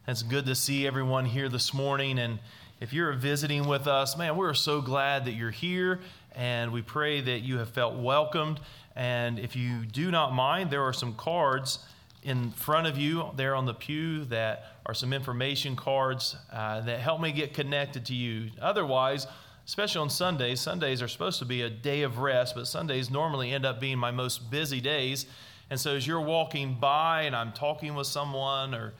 It's good to see everyone here this morning. And if you're visiting with us, man, we're so glad that you're here. And we pray that you have felt welcomed. And if you do not mind, there are some cards in front of you there on the pew that are some information cards that help me get connected to you. Otherwise, especially on Sundays are supposed to be a day of rest, but Sundays normally end up being my most busy days. And so as you're walking by and I'm talking with someone, or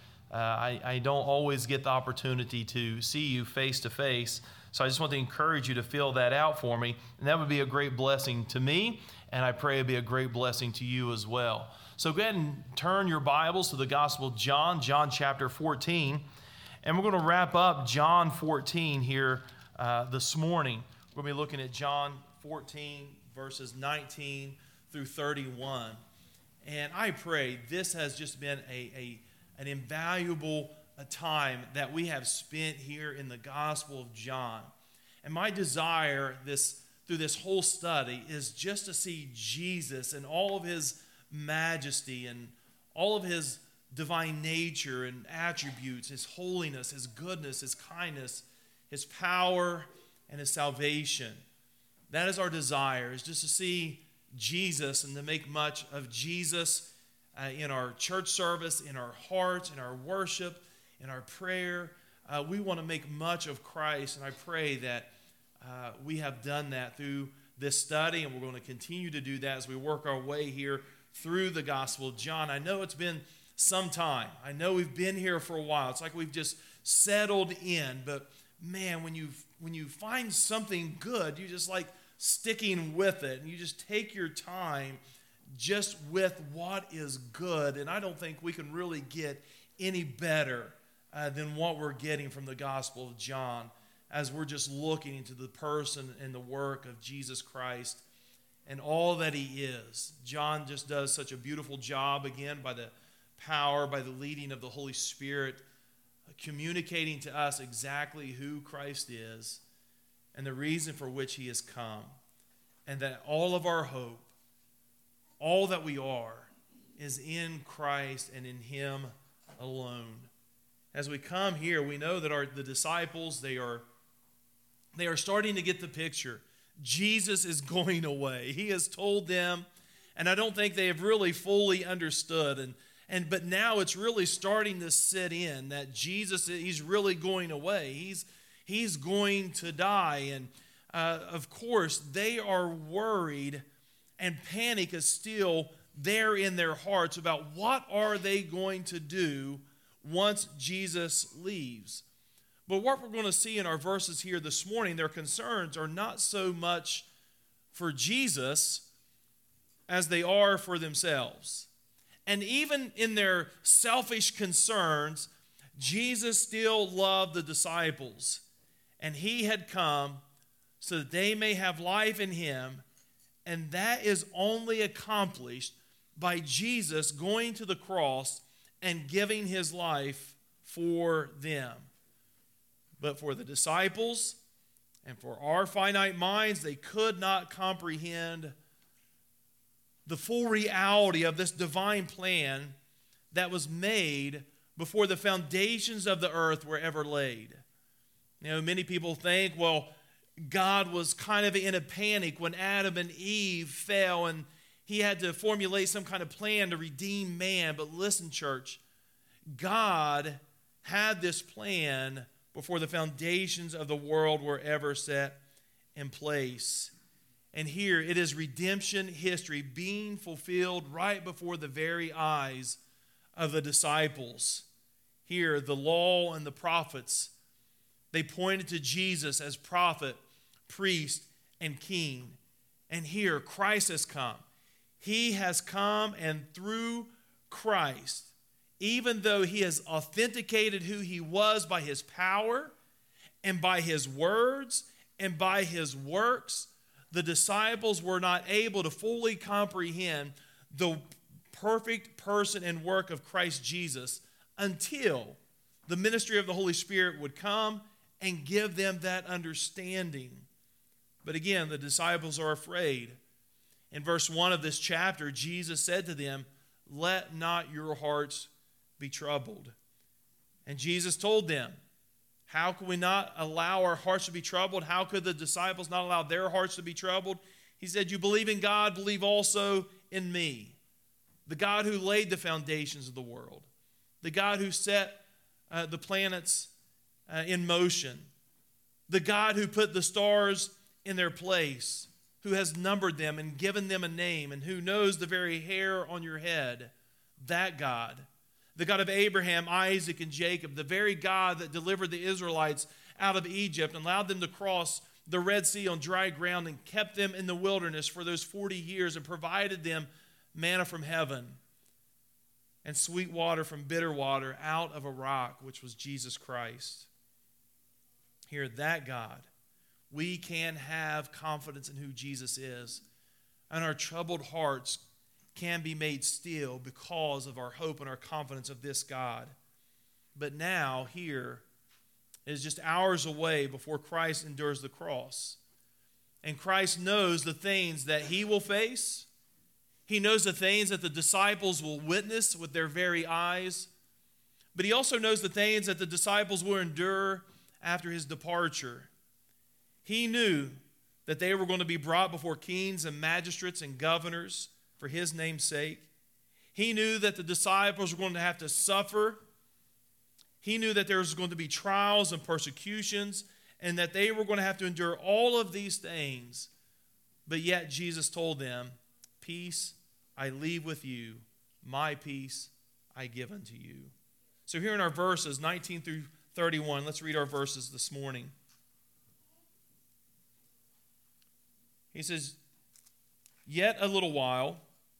I don't always get the opportunity to see you face to face. So I just want to encourage you to fill that out for me. And that would be a great blessing to me. And I pray it'd be a great blessing to you as well. So go ahead and turn your Bibles to the Gospel of John chapter 14. And we're going to wrap up John 14 here this morning. We're going to be looking at John 14, verses 19 through 31. And I pray this has just been an invaluable time that we have spent here in the Gospel of John. And my desire through this whole study is just to see Jesus and all of his majesty and all of his divine nature and attributes, his holiness, his goodness, his kindness, his power, and his salvation. That is our desire, is just to see Jesus and to make much of Jesus in our church service, in our hearts, in our worship, in our prayer. We want to make much of Christ, and I pray that we have done that through this study, and we're going to continue to do that as we work our way here through the Gospel of John. I know it's been some time. I know we've been here for a while. It's like we've just settled in, but man, when you find something good, you just like sticking with it, and you just take your time just with what is good. And I don't think we can really get any better than what we're getting from the Gospel of John as we're just looking into the person and the work of Jesus Christ and all that he is. John just does such a beautiful job, again, by the power, by the leading of the Holy Spirit, communicating to us exactly who Christ is and the reason for which he has come, and that all of our hope, all that we are, is in Christ and in him alone. As we come here, we know that the disciples, they are starting to get the picture. Jesus is going away. He has told them, and I don't think they have really fully understood. But now it's really starting to sit in that Jesus, he's really going away. He's going to die. And of course, they are worried, and panic is still there in their hearts about what are they going to do once Jesus leaves. But what we're going to see in our verses here this morning, their concerns are not so much for Jesus as they are for themselves. And even in their selfish concerns, Jesus still loved the disciples. And he had come so that they may have life in him. And that is only accomplished by Jesus going to the cross and giving his life for them. But for the disciples and for our finite minds, they could not comprehend the full reality of this divine plan that was made before the foundations of the earth were ever laid. You know, many people think, well, God was kind of in a panic when Adam and Eve fell, and he had to formulate some kind of plan to redeem man. But listen, church, God had this plan before the foundations of the world were ever set in place. And here it is redemption history being fulfilled right before the very eyes of the disciples. Here, the law and the prophets, they pointed to Jesus as prophet, priest, and king. And here, Christ has come. He has come, and through Christ, even though he has authenticated who he was by his power and by his words and by his works, the disciples were not able to fully comprehend the perfect person and work of Christ Jesus until the ministry of the Holy Spirit would come and give them that understanding. But again, the disciples are afraid. In verse 1 of this chapter, Jesus said to them, "Let not your hearts be troubled." And Jesus told them, how could we not allow our hearts to be troubled? How could the disciples not allow their hearts to be troubled? He said, you believe in God, believe also in me. The God who laid the foundations of the world. The God who set the planets in motion. The God who put the stars in their place. Who has numbered them and given them a name. And who knows the very hair on your head. That God. The God of Abraham, Isaac, and Jacob, the very God that delivered the Israelites out of Egypt and allowed them to cross the Red Sea on dry ground and kept them in the wilderness for those 40 years and provided them manna from heaven and sweet water from bitter water out of a rock, which was Jesus Christ. Here, that God, we can have confidence in who Jesus is, and our troubled hearts can be made still because of our hope and our confidence of this God. But now, here, is just hours away before Christ endures the cross. And Christ knows the things that he will face. He knows the things that the disciples will witness with their very eyes. But he also knows the things that the disciples will endure after his departure. He knew that they were going to be brought before kings and magistrates and governors for his name's sake. He knew that the disciples were going to have to suffer. He knew that there was going to be trials and persecutions and that they were going to have to endure all of these things. But yet Jesus told them, peace I leave with you, my peace I give unto you. So here in our verses 19 through 31, let's read our verses this morning. He says, yet a little while,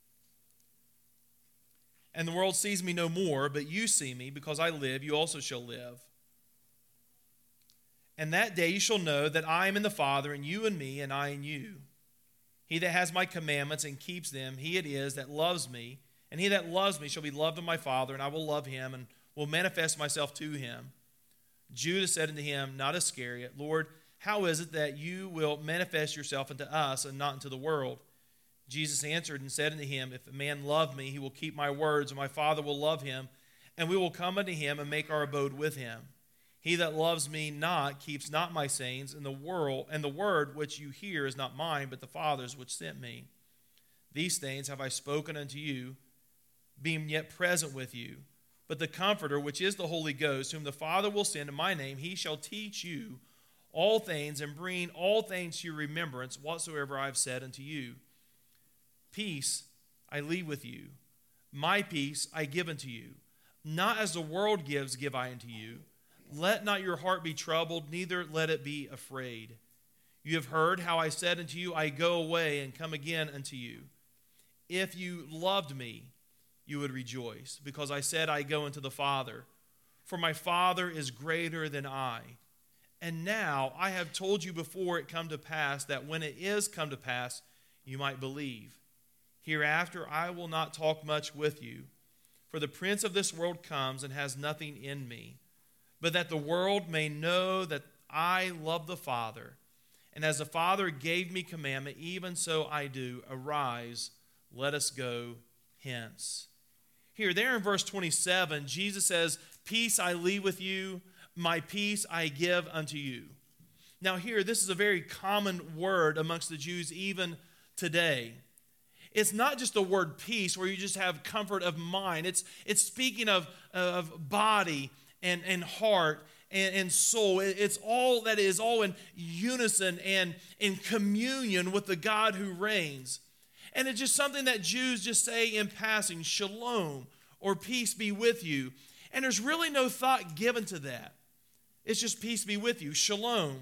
and the world sees me no more, but you see me, because I live, you also shall live. And that day you shall know that I am in the Father, and you in me, and I in you. He that has my commandments and keeps them, he it is that loves me. And he that loves me shall be loved of my Father, and I will love him, and will manifest myself to him. Judas said unto him, not Iscariot, Lord, how is it that you will manifest yourself unto us, and not unto the world? Jesus answered and said unto him, if a man love me, he will keep my words, and my Father will love him, and we will come unto him and make our abode with him. He that loves me not keeps not my sayings, and the word which you hear is not mine, but the Father's which sent me. These things have I spoken unto you, being yet present with you. But the Comforter, which is the Holy Ghost, whom the Father will send in my name, he shall teach you all things, and bring all things to your remembrance, whatsoever I have said unto you. Peace I leave with you. My peace I give unto you. Not as the world gives, give I unto you. Let not your heart be troubled, neither let it be afraid. You have heard how I said unto you, I go away and come again unto you. If you loved me, you would rejoice, because I said, I go unto the Father. For my Father is greater than I. And now I have told you before it come to pass, that when it is come to pass, you might believe. Hereafter I will not talk much with you, for the prince of this world comes and has nothing in me, but that the world may know that I love the Father. And as the Father gave me commandment, even so I do. Arise, let us go hence. Here, there in verse 27, Jesus says, peace I leave with you, my peace I give unto you. Now here, this is a very common word amongst the Jews even today. It's not just the word peace where you just have comfort of mind. It's speaking of body and heart and soul. It's all that is all in unison and in communion with the God who reigns. And it's just something that Jews just say in passing, shalom, or peace be with you. And there's really no thought given to that. It's just peace be with you, shalom,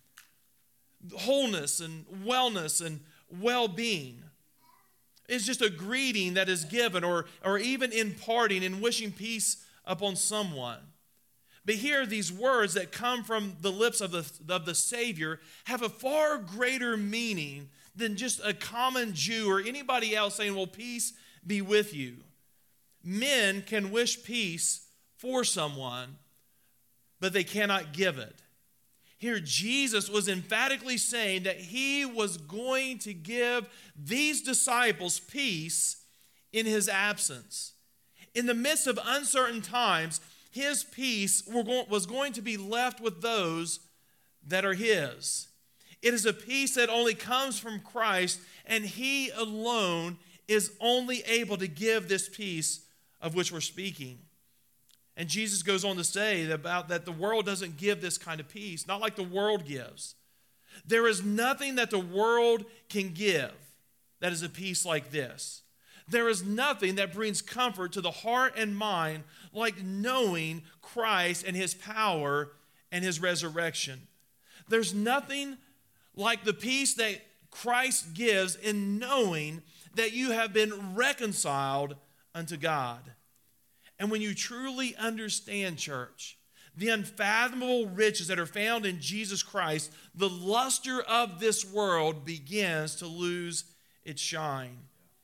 wholeness and wellness and well-being. It's just a greeting that is given, or even imparting and wishing peace upon someone. But here, these words that come from the lips of the Savior have a far greater meaning than just a common Jew or anybody else saying, well, peace be with you. Men can wish peace for someone, but they cannot give it. Here, Jesus was emphatically saying that he was going to give these disciples peace in his absence. In the midst of uncertain times, his peace was going to be left with those that are his. It is a peace that only comes from Christ, and he alone is only able to give this peace of which we're speaking. And Jesus goes on to say about that the world doesn't give this kind of peace, not like the world gives. There is nothing that the world can give that is a peace like this. There is nothing that brings comfort to the heart and mind like knowing Christ and his power and his resurrection. There's nothing like the peace that Christ gives in knowing that you have been reconciled unto God. And when you truly understand, church, the unfathomable riches that are found in Jesus Christ, the luster of this world begins to lose its shine.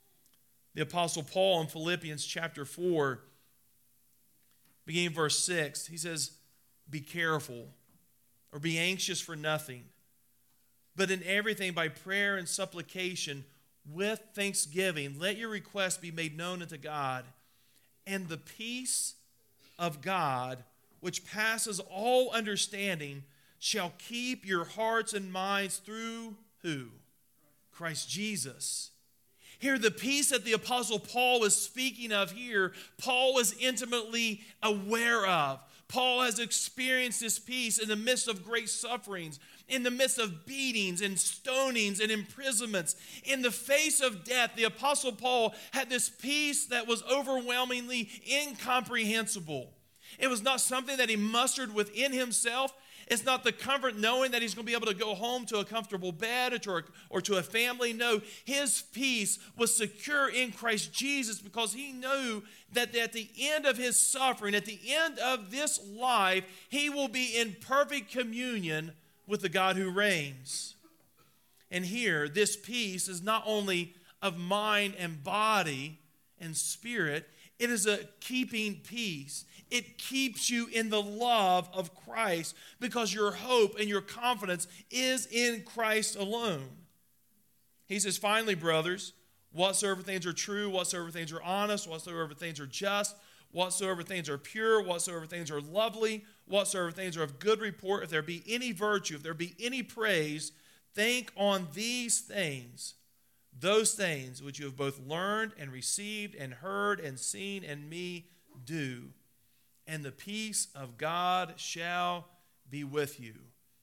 The Apostle Paul in Philippians chapter 4, beginning verse 6, he says, be careful or be anxious for nothing, but in everything by prayer and supplication with thanksgiving, let your requests be made known unto God, and the peace of God, which passes all understanding, shall keep your hearts and minds through who? Christ Jesus. Here, the peace that the Apostle Paul is speaking of here, Paul is intimately aware of. Paul has experienced this peace in the midst of great sufferings, in the midst of beatings and stonings and imprisonments. In the face of death, the Apostle Paul had this peace that was overwhelmingly incomprehensible. It was not something that he mustered within himself. It's not the comfort knowing that he's going to be able to go home to a comfortable bed or to a family. No, his peace was secure in Christ Jesus because he knew that at the end of his suffering, at the end of this life, he will be in perfect communion with the God who reigns. And here, this peace is not only of mind and body and spirit, it is a keeping peace. It keeps you in the love of Christ because your hope and your confidence is in Christ alone. He says, finally, brothers, whatsoever things are true, whatsoever things are honest, whatsoever things are just, whatsoever things are pure, whatsoever things are lovely, whatsoever things are of good report, if there be any virtue, if there be any praise, think on these things, those things which you have both learned and received and heard and seen in me do. And the peace of God shall be with you.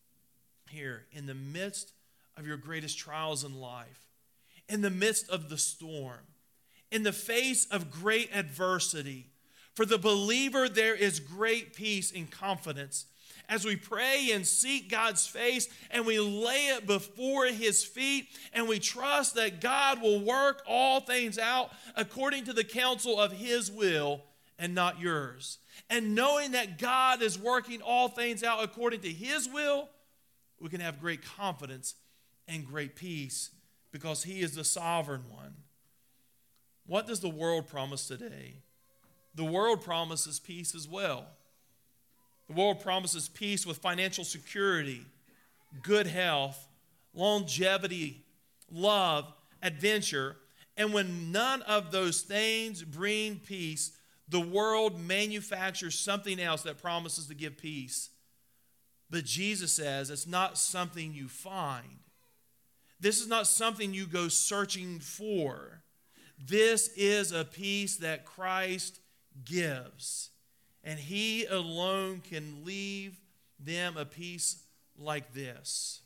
Here, in the midst of your greatest trials in life, in the midst of the storm, in the face of great adversity, for the believer there is great peace and confidence. As we pray and seek God's face and we lay it before his feet and we trust that God will work all things out according to the counsel of his will and not yours. And knowing that God is working all things out according to his will, we can have great confidence and great peace because he is the sovereign one. What does the world promise today? The world promises peace as well. The world promises peace with financial security, good health, longevity, love, adventure. And when none of those things bring peace, the world manufactures something else that promises to give peace. But Jesus says it's not something you find. This is not something you go searching for. This is a peace that Christ gives. And he alone can leave them a peace like this.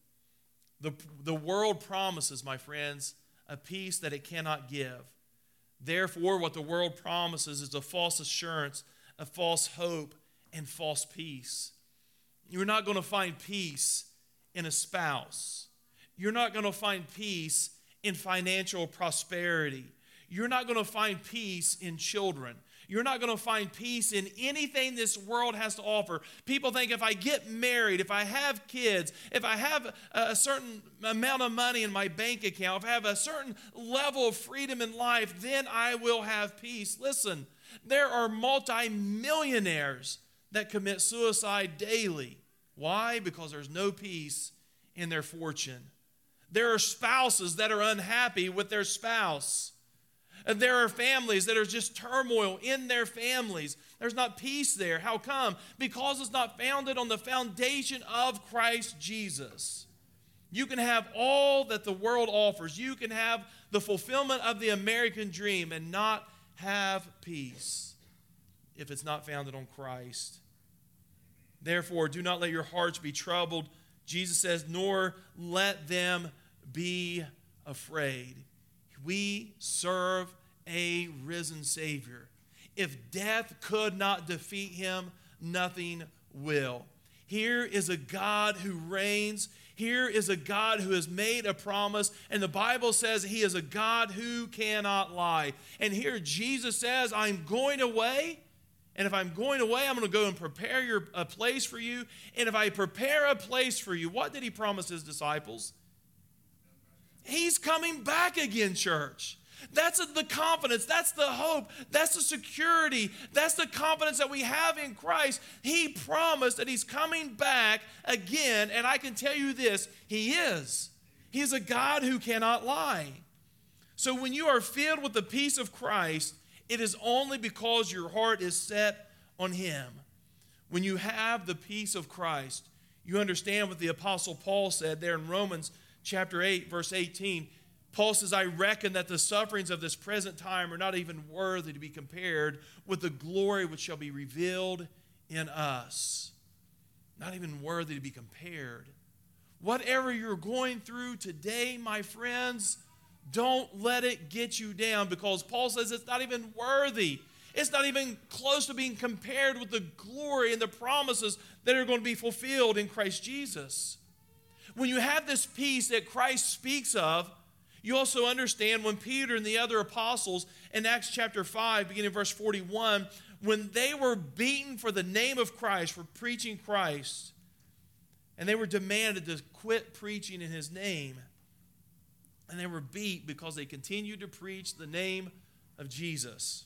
The world promises, my friends, a peace that it cannot give. Therefore, what the world promises is a false assurance, a false hope, and false peace. You're not going to find peace in a spouse. You're not going to find peace in financial prosperity. You're not going to find peace in children. You're not going to find peace in anything this world has to offer. People think if I get married, if I have kids, if I have a certain amount of money in my bank account, if I have a certain level of freedom in life, then I will have peace. Listen, there are multimillionaires that commit suicide daily. Why? Because there's no peace in their fortune. There are spouses that are unhappy with their spouse. There are families that are just turmoil in their families. There's not peace there. How come? Because it's not founded on the foundation of Christ Jesus. You can have all that the world offers. You can have the fulfillment of the American dream and not have peace if it's not founded on Christ. Therefore, do not let your hearts be troubled. Jesus says, nor let them be afraid. We serve a risen Savior. If death could not defeat him, nothing will. Here is a God who reigns. Here is a God who has made a promise. And the Bible says he is a God who cannot lie. And here Jesus says, I'm going away. And if I'm going away, I'm going to go and prepare a place for you. And if I prepare a place for you, what did he promise his disciples? He's coming back again, church. That's the confidence. That's the hope. That's the security. That's the confidence that we have in Christ. He promised that he's coming back again. And I can tell you this, he is. He is a God who cannot lie. So when you are filled with the peace of Christ, it is only because your heart is set on him. When you have the peace of Christ, you understand what the Apostle Paul said there in Romans chapter 8, verse 18. Paul says, I reckon that the sufferings of this present time are not even worthy to be compared with the glory which shall be revealed in us. Not even worthy to be compared. Whatever you're going through today, my friends, don't let it get you down, because Paul says it's not even worthy. It's not even close to being compared with the glory and the promises that are going to be fulfilled in Christ Jesus. When you have this peace that Christ speaks of, you also understand when Peter and the other apostles in Acts chapter 5, beginning verse 41, when they were beaten for the name of Christ, for preaching Christ, and they were demanded to quit preaching in his name, and they were beat because they continued to preach the name of Jesus.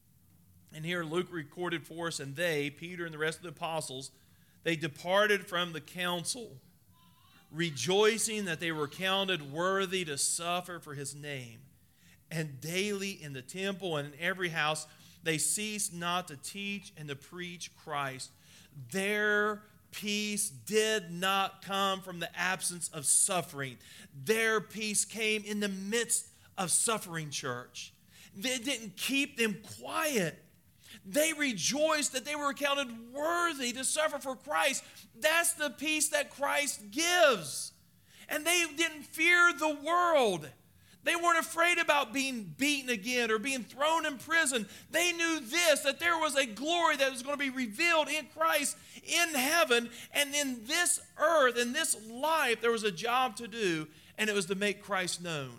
And here Luke recorded for us, and they, Peter and the rest of the apostles, they departed from the council, rejoicing that they were counted worthy to suffer for his name. And daily in the temple and in every house, they ceased not to teach and to preach Christ. Their peace did not come from the absence of suffering. Their peace came in the midst of suffering, church. It didn't keep them quiet. They rejoiced that they were counted worthy to suffer for Christ. That's the peace that Christ gives. And they didn't fear the world. They weren't afraid about being beaten again or being thrown in prison. They knew this, that there was a glory that was going to be revealed in Christ in heaven. And in this earth, in this life, there was a job to do, and it was to make Christ known.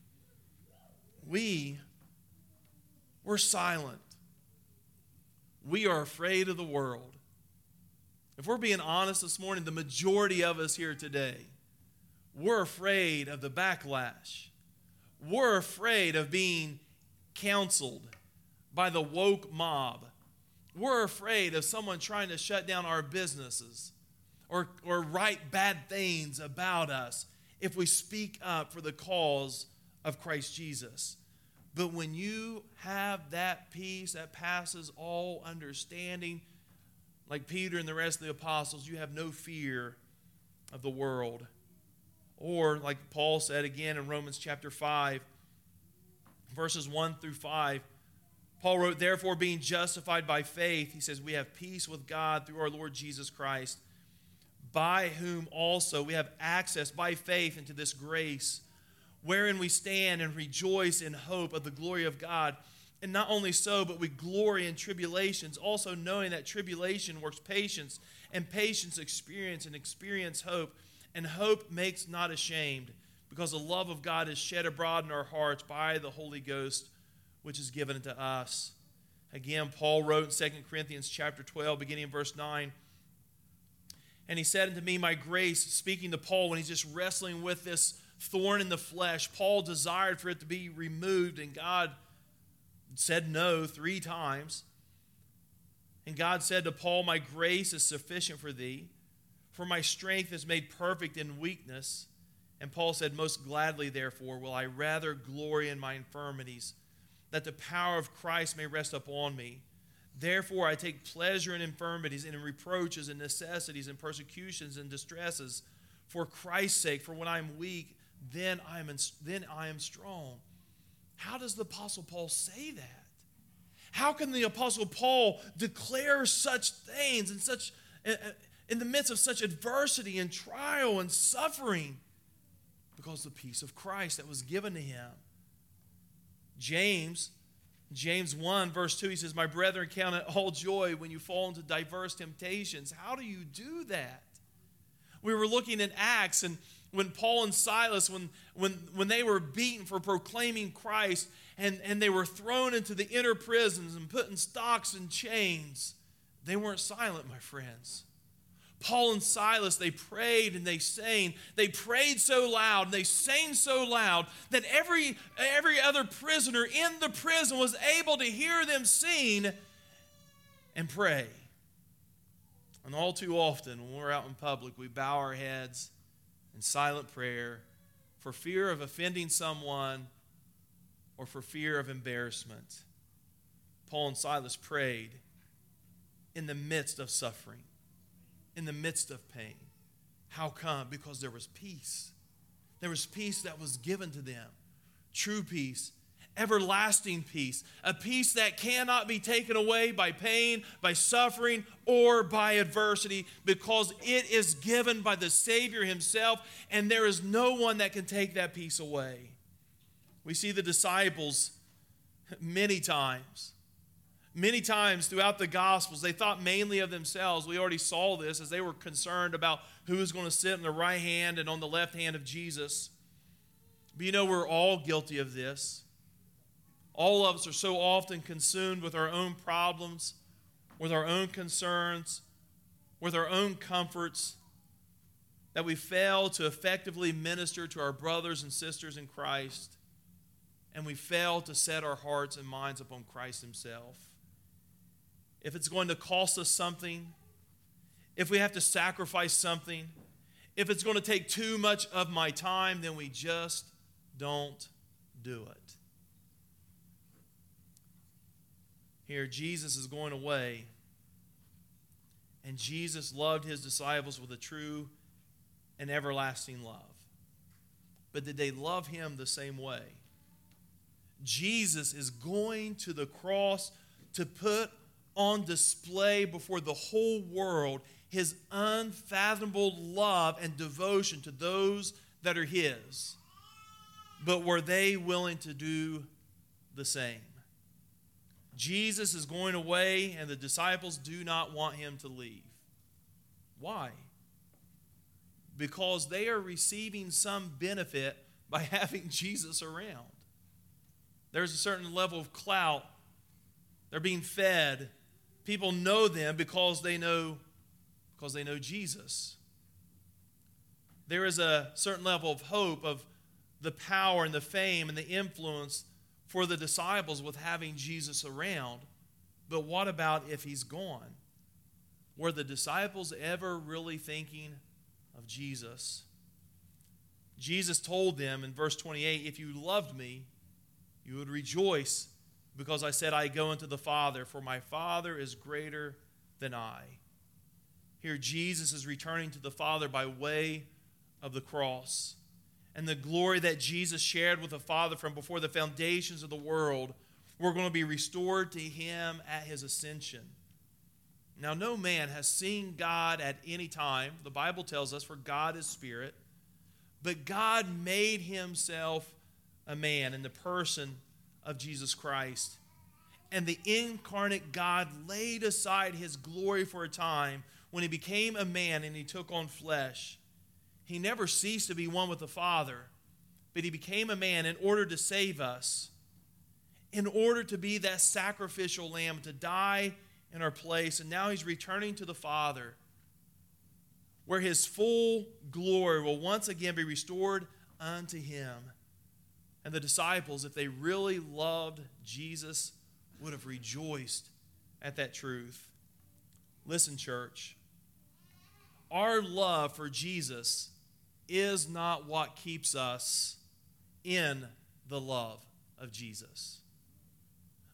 We're silent. We are afraid of the world. If we're being honest this morning, the majority of us here today, we're afraid of the backlash. We're afraid of being counseled by the woke mob. We're afraid of someone trying to shut down our businesses or write bad things about us if we speak up for the cause of Christ Jesus. But when you have that peace that passes all understanding, like Peter and the rest of the apostles, you have no fear of the world. Or like Paul said again in Romans chapter 5, verses 1 through 5, Paul wrote, therefore being justified by faith, he says, we have peace with God through our Lord Jesus Christ, by whom also we have access by faith into this grace, wherein we stand and rejoice in hope of the glory of God. And not only so, but we glory in tribulations, also knowing that tribulation works patience, and patience experience, and experience hope. And hope makes not ashamed, because the love of God is shed abroad in our hearts by the Holy Ghost, which is given unto us. Again, Paul wrote in 2 Corinthians chapter 12, beginning in verse 9, and he said unto me, my grace, speaking to Paul when he's just wrestling with this thorn in the flesh. Paul desired for it to be removed, and God said no 3 times. And God said to Paul, my grace is sufficient for thee, for my strength is made perfect in weakness. And Paul said, most gladly, therefore, will I rather glory in my infirmities, that the power of Christ may rest upon me. Therefore, I take pleasure in infirmities and in reproaches and necessities and persecutions and distresses for Christ's sake. For when I am weak, then I am strong. How does the Apostle Paul say that? How can the Apostle Paul declare such things in the midst of such adversity and trial and suffering? Because the peace of Christ that was given to him. James 1, verse 2, he says, my brethren, count it all joy when you fall into diverse temptations. How do you do that? We were looking at Acts, and when Paul and Silas, when they were beaten for proclaiming Christ, and they were thrown into the inner prisons and put in stocks and chains, they weren't silent, my friends. Paul and Silas, they prayed and they sang. They prayed so loud and they sang so loud that every other prisoner in the prison was able to hear them sing and pray. And all too often, when we're out in public, we bow our heads in silent prayer for fear of offending someone or for fear of embarrassment. Paul and Silas prayed in the midst of suffering, in the midst of pain. How come? Because there was peace. There was peace that was given to them. True peace, everlasting peace, a peace that cannot be taken away by pain, by suffering, or by adversity, because it is given by the Savior himself, and there is no one that can take that peace away. We see the disciples many times throughout the Gospels, they thought mainly of themselves. We already saw this as they were concerned about who was going to sit on the right hand and on the left hand of Jesus. But you know, we're all guilty of this. All of us are so often consumed with our own problems, with our own concerns, with our own comforts, that we fail to effectively minister to our brothers and sisters in Christ, and we fail to set our hearts and minds upon Christ himself. If it's going to cost us something, if we have to sacrifice something, if it's going to take too much of my time, then we just don't do it. Here, Jesus is going away, and Jesus loved his disciples with a true and everlasting love. But did they love him the same way? Jesus is going to the cross to put on display before the whole world his unfathomable love and devotion to those that are his. But were they willing to do the same? Jesus is going away, and the disciples do not want him to leave. Why? Because they are receiving some benefit by having Jesus around. There's a certain level of clout. They're being fed. People know them because they know Jesus. There is a certain level of hope of the power and the fame and the influence for the disciples with having Jesus around. But what about if he's gone? Were the disciples ever really thinking of Jesus? Jesus told them in verse 28, if you loved me, you would rejoice because I said I go unto the Father, for my Father is greater than I. Here Jesus is returning to the Father by way of the cross. And the glory that Jesus shared with the Father from before the foundations of the world were going to be restored to him at his ascension. Now, no man has seen God at any time. The Bible tells us, for God is spirit. But God made himself a man in the person of Jesus Christ. And the incarnate God laid aside his glory for a time when he became a man and he took on flesh. He never ceased to be one with the Father, but he became a man in order to save us, in order to be that sacrificial lamb, to die in our place. And now he's returning to the Father, where his full glory will once again be restored unto him. And the disciples, if they really loved Jesus, would have rejoiced at that truth. Listen, church, our love for Jesus is not what keeps us in the love of Jesus.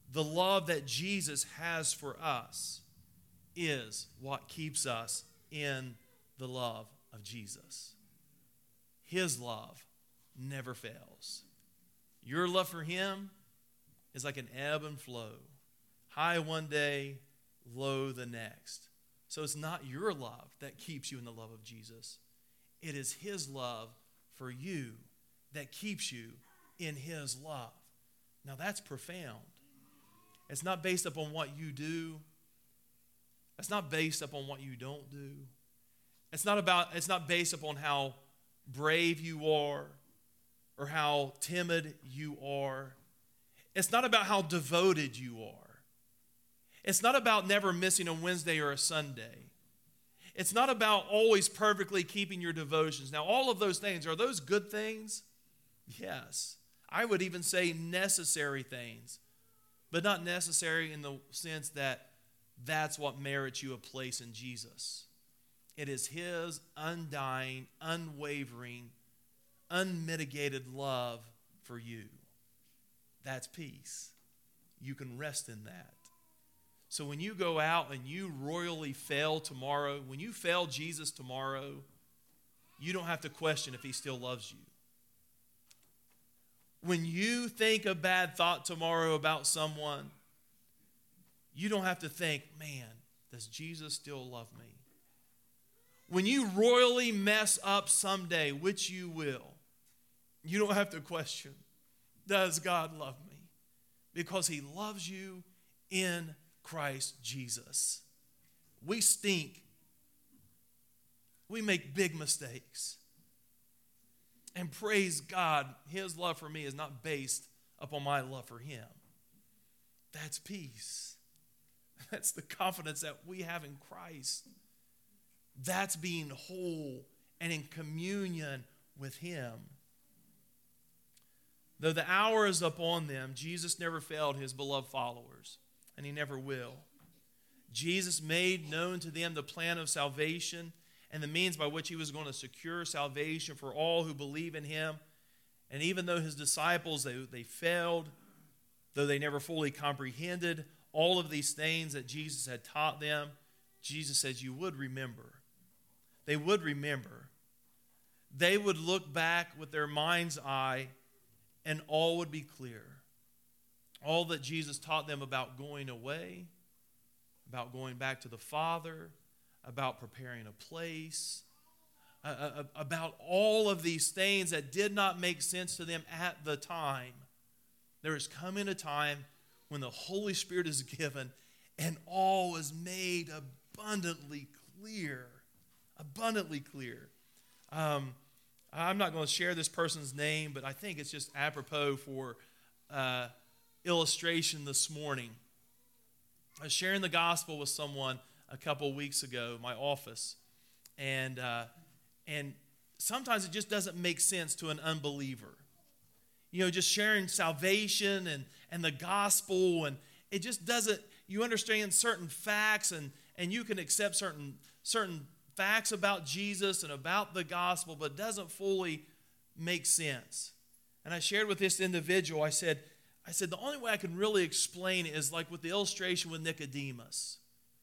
the love that Jesus has for us is what keeps us in the love of Jesus. His love never fails. Your love for him is like an ebb and flow. High one day, low the next. So it's not your love that keeps you in the love of Jesus. It is his love for you that keeps you in his love. Now that's profound. It's not based upon what you do. It's not based upon what you don't do. It's not based upon how brave you are or how timid you are. It's not about how devoted you are. It's not about never missing a Wednesday or a Sunday. It's not about always perfectly keeping your devotions. Now, all of those things, are those good things? Yes. I would even say necessary things, but not necessary in the sense that that's what merits you a place in Jesus. It is his undying, unwavering, unmitigated love for you. That's peace. You can rest in that. So when you go out and you royally fail tomorrow, when you fail Jesus tomorrow, you don't have to question if he still loves you. When you think a bad thought tomorrow about someone, you don't have to think, man, does Jesus still love me? When you royally mess up someday, which you will, you don't have to question, does God love me? Because he loves you in Christ Jesus. We stink. We make big mistakes. And praise God, his love for me is not based upon my love for him. That's peace. That's the confidence that we have in Christ. That's being whole and in communion with him. Though the hour is upon them, Jesus never failed his beloved followers, and he never will. Jesus made known to them the plan of salvation and the means by which he was going to secure salvation for all who believe in him. And even though his disciples, they failed, though they never fully comprehended all of these things that Jesus had taught them, Jesus says, you would remember. They would remember. They would look back with their mind's eye and all would be clear. All that Jesus taught them about going away, about going back to the Father, about preparing a place, about all of these things that did not make sense to them at the time. There is coming a time when the Holy Spirit is given and all is made abundantly clear. Abundantly clear. I'm not going to share this person's name, but I think it's just apropos for illustration this morning. I was sharing the gospel with someone a couple weeks ago in my office, and sometimes it just doesn't make sense to an unbeliever. You know, just sharing salvation and the gospel, and it just doesn't, you understand certain facts, and you can accept certain facts about Jesus and about the gospel, but it doesn't fully make sense. And I shared with this individual, I said, the only way I can really explain it is like with the illustration with Nicodemus.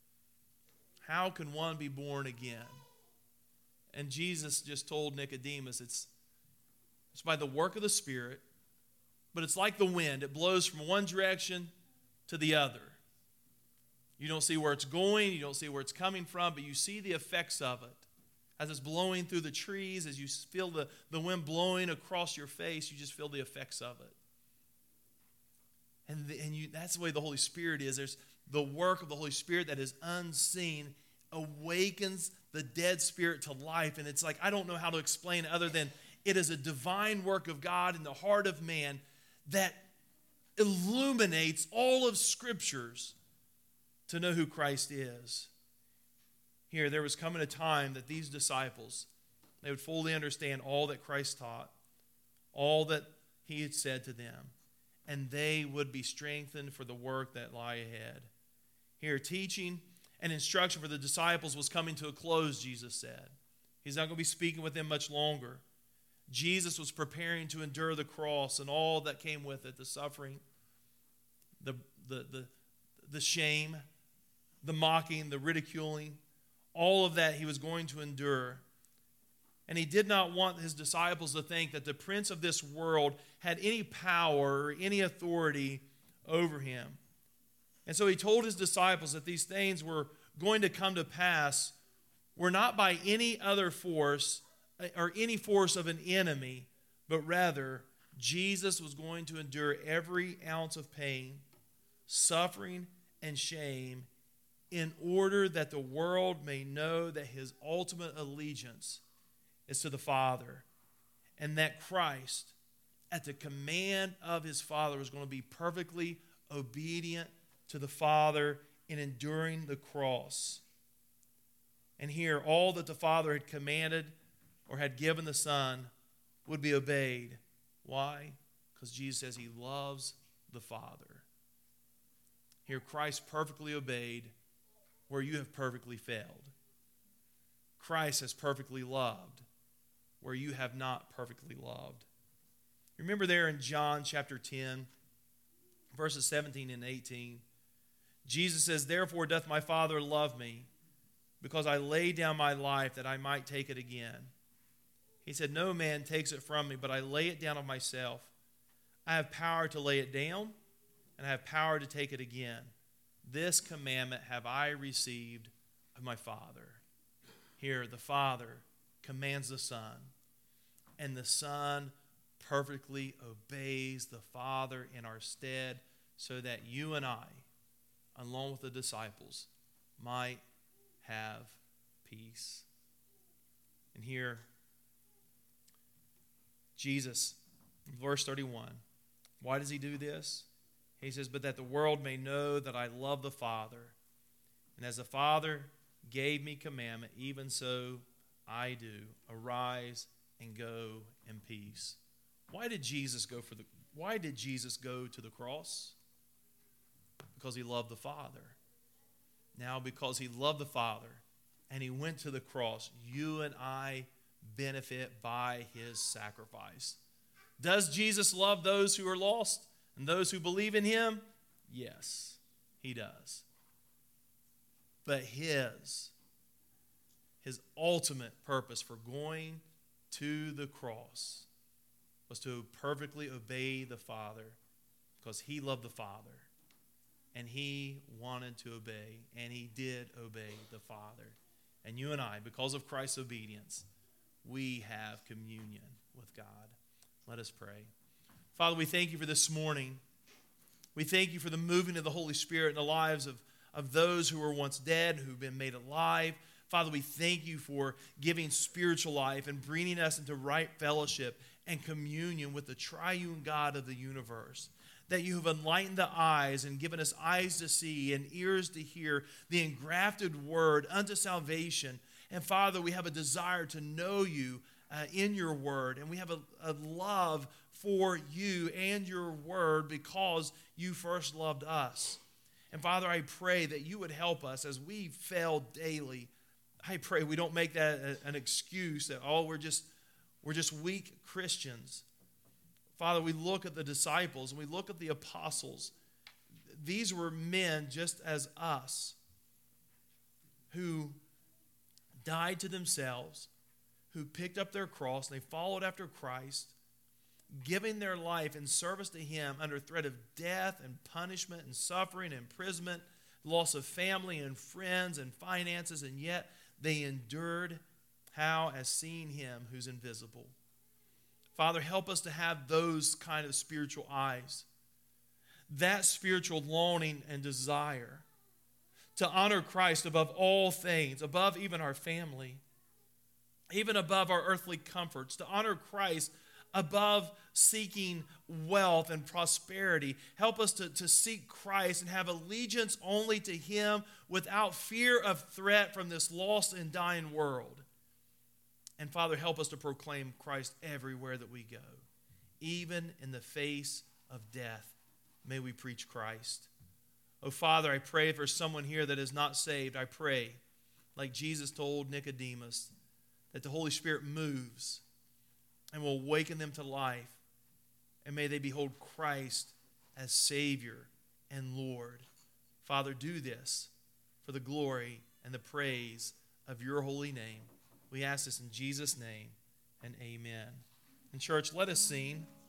How can one be born again? And Jesus just told Nicodemus, it's by the work of the Spirit, but it's like the wind. It blows from one direction to the other. You don't see where it's going, you don't see where it's coming from, but you see the effects of it. As it's blowing through the trees, as you feel the wind blowing across your face, you just feel the effects of it. And that's the way the Holy Spirit is. There's the work of the Holy Spirit that is unseen, awakens the dead spirit to life. And it's like, I don't know how to explain it other than it is a divine work of God in the heart of man that illuminates all of Scriptures to know who Christ is. Here, there was coming a time that these disciples, they would fully understand all that Christ taught, all that he had said to them, and they would be strengthened for the work that lie ahead. Here, teaching and instruction for the disciples was coming to a close, Jesus said. He's not going to be speaking with them much longer. Jesus was preparing to endure the cross and all that came with it, the suffering, the shame, the mocking, the ridiculing, all of that he was going to endure. And he did not want his disciples to think that the prince of this world had any power or any authority over him. And so he told his disciples that these things were going to come to pass were not by any other force or any force of an enemy, but rather Jesus was going to endure every ounce of pain, suffering, and shame in order that the world may know that his ultimate allegiance is to the Father, and that Christ, at the command of his Father, was going to be perfectly obedient to the Father in enduring the cross. And here, all that the Father had commanded or had given the Son would be obeyed. Why? Because Jesus says he loves the Father. Here, Christ perfectly obeyed where you have perfectly failed. Christ has perfectly loved where you have not perfectly loved. Remember there in John chapter 10, verses 17 and 18, Jesus says, "Therefore doth my Father love me, because I lay down my life that I might take it again. He said, no man takes it from me, but I lay it down of myself. I have power to lay it down, and I have power to take it again. This commandment have I received of my Father." Here, the Father commands the Son, and the Son perfectly obeys the Father in our stead, so that you and I, along with the disciples, might have peace. And here, Jesus, in verse 31, why does he do this? He says, "But that the world may know that I love the Father, and as the Father gave me commandment, even so I do. Arise and go in peace." Why did Jesus go to the cross? Because he loved the Father. Now, because he loved the Father and he went to the cross, you and I benefit by his sacrifice. Does Jesus love those who are lost and those who believe in him? Yes, he does. But his ultimate purpose for going to the cross was to perfectly obey the Father, because he loved the Father and he wanted to obey, and he did obey the Father. And you and I, because of Christ's obedience, we have communion with God. Let us pray. Father, we thank you for this morning. We thank you for the moving of the Holy Spirit in the lives of those who were once dead, who've been made alive. Father, we thank you for giving spiritual life and bringing us into right fellowship and communion with the triune God of the universe. That you have enlightened the eyes and given us eyes to see and ears to hear the engrafted word unto salvation. And Father, we have a desire to know you in your word, and we have a love for you and your word because you first loved us. And Father, I pray that you would help us as we fail daily. I pray we don't make that an excuse that, we're just weak Christians. Father, we look at the disciples and we look at the apostles. These were men just as us who died to themselves, who picked up their cross, and they followed after Christ, giving their life in service to him under threat of death and punishment and suffering and imprisonment, loss of family and friends and finances, and yet they endured how? As seeing him who's invisible. Father, help us to have those kind of spiritual eyes, that spiritual longing and desire to honor Christ above all things, above even our family, even above our earthly comforts, to honor Christ above seeking wealth and prosperity. Help us to seek Christ and have allegiance only to him without fear of threat from this lost and dying world. And Father, help us to proclaim Christ everywhere that we go. Even in the face of death, may we preach Christ. Oh, Father, I pray for someone here that is not saved. I pray, like Jesus told Nicodemus, that the Holy Spirit moves and will awaken them to life. And may they behold Christ as Savior and Lord. Father, do this for the glory and the praise of your holy name. We ask this in Jesus' name, and amen. And church, let us sing.